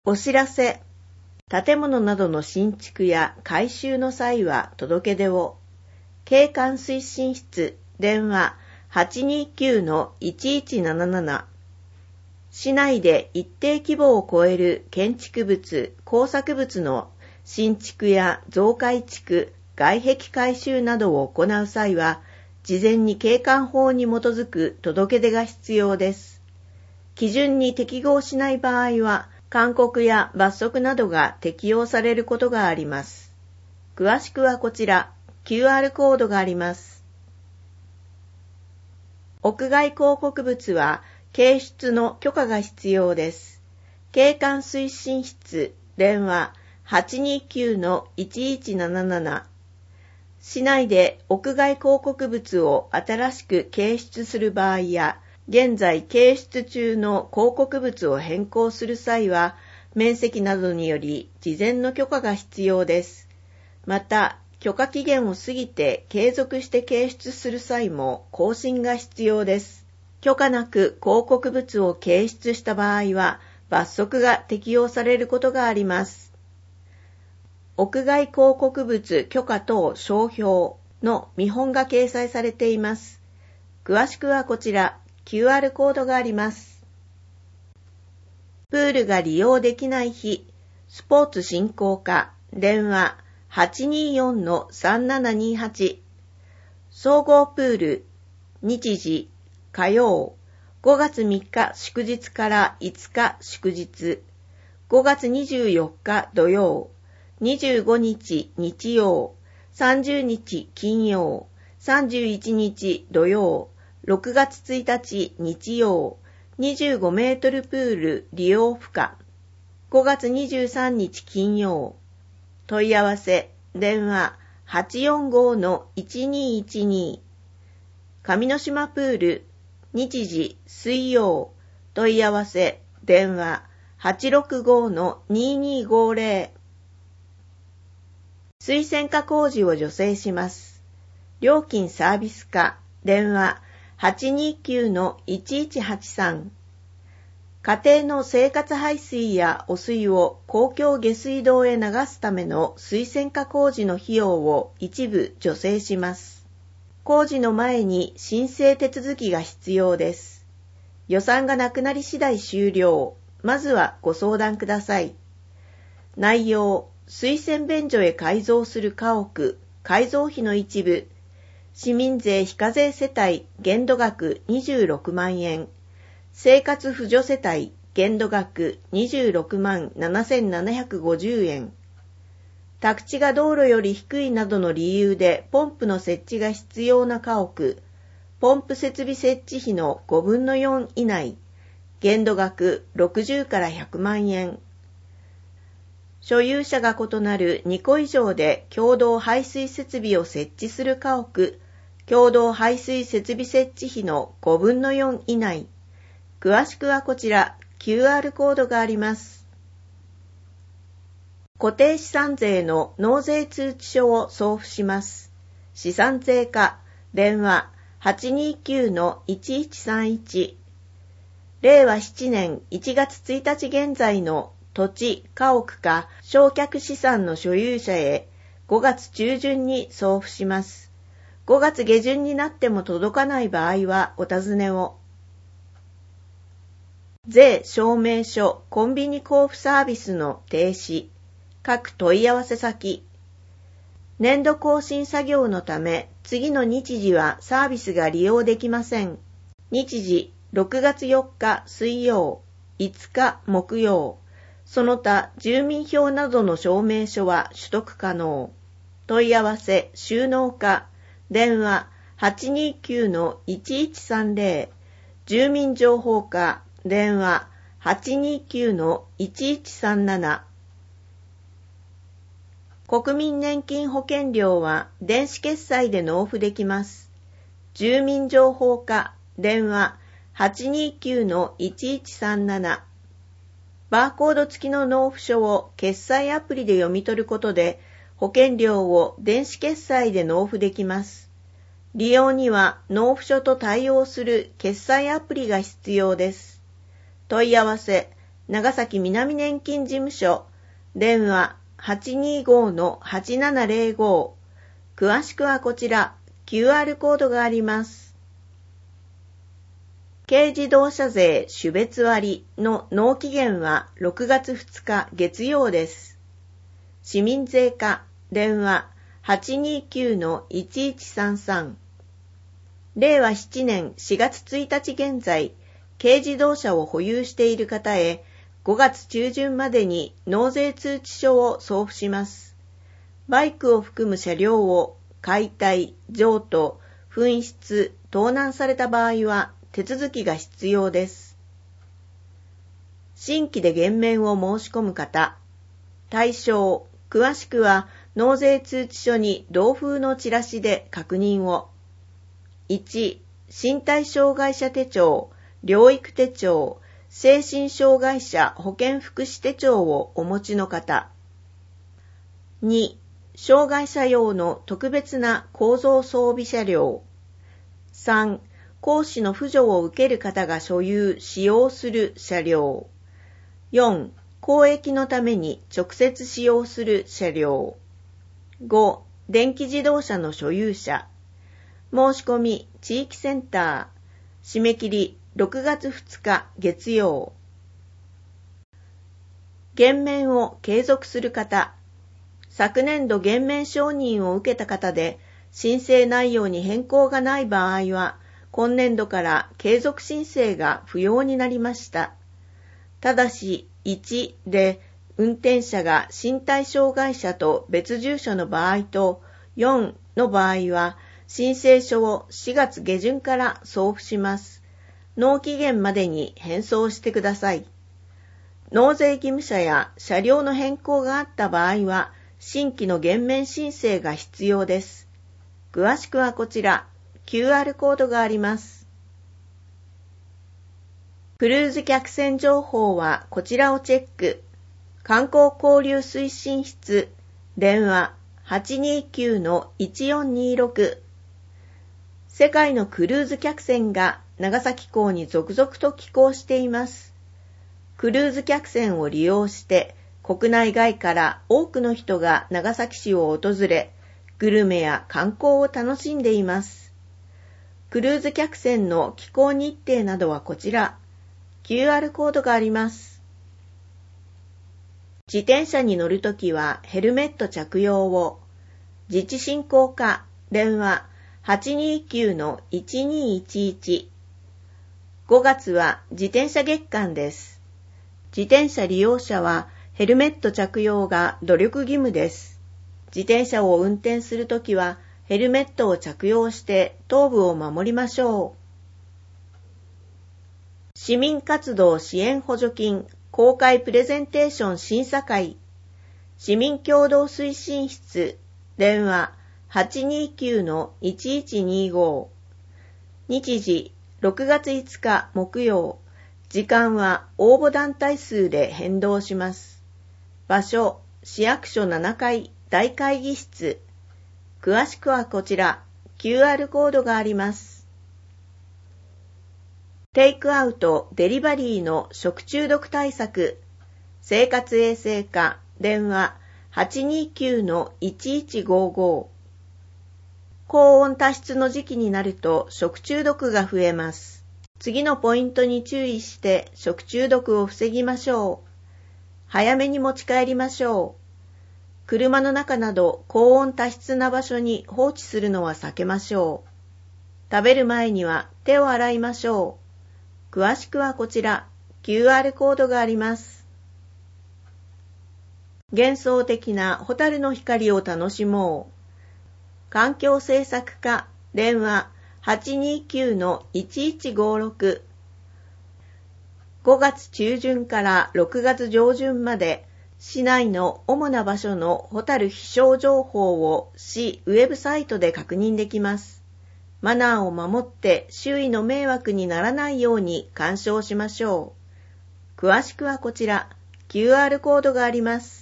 お知らせ。建物などの新築や改修の際は届け出を。景観推進室電話 829-1177。市内で一定規模を超える建築物、工作物の新築や増改築、外壁改修などを行う際は、事前に景観法に基づく届け出が必要です。基準に適合しない場合は、勧告や罰則などが適用されることがあります。詳しくはこちら、QR コードがあります。屋外広告物は、掲出の許可が必要です。景観推進室電話 829-1177。市内で屋外広告物を新しく掲出する場合や、現在掲出中の広告物を変更する際は、面積などにより事前の許可が必要です。また、許可期限を過ぎて継続して掲出する際も更新が必要です。許可なく広告物を掲出した場合は、罰則が適用されることがあります。屋外広告物許可等商標の見本が掲載されています。詳しくはこちら、QR コードがあります。プールが利用できない日、スポーツ振興課、電話 824-3728。総合プール、日時、火曜、5月3日祝日から5日祝日、5月24日土曜、25日日曜、30日金曜、31日土曜、6月1日日曜、25メートルプール利用不可、5月23日金曜、問い合わせ、電話 845-1212。上之島プール、日時水曜、問い合わせ、電話 865-2250。水洗化工事を助成します。料金サービス課、電話 829-1183。家庭の生活排水や汚水を公共下水道へ流すための水洗化工事の費用を一部助成します。工事の前に申請手続きが必要です。予算がなくなり次第終了。まずはご相談ください。内容、水洗便所へ改造する家屋、改造費の一部、市民税非課税世帯限度額26万円、生活扶助世帯限度額26万7750円。宅地が道路より低いなどの理由でポンプの設置が必要な家屋、ポンプ設備設置費の5分の4以内、限度額60から100万円。所有者が異なる2戸以上で共同排水設備を設置する家屋、共同排水設備設置費の5分の4以内。詳しくはこちら、QR コードがあります。固定資産税の納税通知書を送付します。資産税課、電話 829-1131。令和7年1月1日現在の土地、家屋か償却資産の所有者へ5月中旬に送付します。5月下旬になっても届かない場合はお尋ねを。税証明書コンビニ交付サービスの停止。各問い合わせ先。年度更新作業のため、次の日時はサービスが利用できません。日時、6月4日水曜、5日木曜。その他、住民票などの証明書は取得可能。問い合わせ、収納課。電話、829-1130。住民情報課。電話、829-1137。国民年金保険料は電子決済で納付できます。住民情報課、電話 829-1137。バーコード付きの納付書を決済アプリで読み取ることで保険料を電子決済で納付できます。利用には納付書と対応する決済アプリが必要です。問い合わせ、 長崎南年金事務所、電話 825-8705。詳しくはこちら、QR コードがあります。軽自動車税種別割の納期限は6月2日月曜です。市民税課、電話 829-1133。令和7年4月1日現在、軽自動車を保有している方へ5月中旬までに納税通知書を送付します。バイクを含む車両を解体、譲渡、紛失、盗難された場合は手続きが必要です。新規で減免を申し込む方、対象、詳しくは納税通知書に同封のチラシで確認を。1、身体障害者手帳、療育手帳、精神障害者保健福祉手帳をお持ちの方。2、障害者用の特別な構造装備車両。3、講師の扶助を受ける方が所有・使用する車両。4、公益のために直接使用する車両。5、電気自動車の所有者。申し込み、地域センター。締め切り、6月2日月曜。減免を継続する方。昨年度減免承認を受けた方で、申請内容に変更がない場合は、今年度から継続申請が不要になりました。ただし、1で運転者が身体障害者と別住所の場合と、4の場合は、申請書を4月下旬から送付します。納期限までに返送してください。納税義務者や車両の変更があった場合は、新規の減免申請が必要です。詳しくはこちら、QR コードがあります。クルーズ客船情報はこちらをチェック。観光交流推進室、電話 829-1426。世界のクルーズ客船が長崎港に続々と寄港しています。クルーズ客船を利用して国内外から多くの人が長崎市を訪れ、グルメや観光を楽しんでいます。クルーズ客船の寄港日程などはこちら、QR コードがあります。自転車に乗るときはヘルメット着用を。自治振興課、電話 829-1211。5月は自転車月間です。自転車利用者はヘルメット着用が努力義務です。自転車を運転するときはヘルメットを着用して頭部を守りましょう。市民活動支援補助金公開プレゼンテーション審査会。市民共同推進室、電話 829-1125。日時6月5日木曜。時間は応募団体数で変動します。場所、市役所7階大会議室。詳しくはこちら、QR コードがあります。テイクアウト、デリバリーの食中毒対策。生活衛生課、電話 829-1155。高温多湿の時期になると食中毒が増えます。次のポイントに注意して食中毒を防ぎましょう。早めに持ち帰りましょう。車の中など高温多湿な場所に放置するのは避けましょう。食べる前には手を洗いましょう。詳しくはこちら、QR コードがあります。幻想的なホタルの光を楽しもう。環境政策課、電話 829-1156。5月中旬から6月上旬まで、市内の主な場所のホタル飛翔情報を市ウェブサイトで確認できます。マナーを守って周囲の迷惑にならないように鑑賞しましょう。詳しくはこちら、QR コードがあります。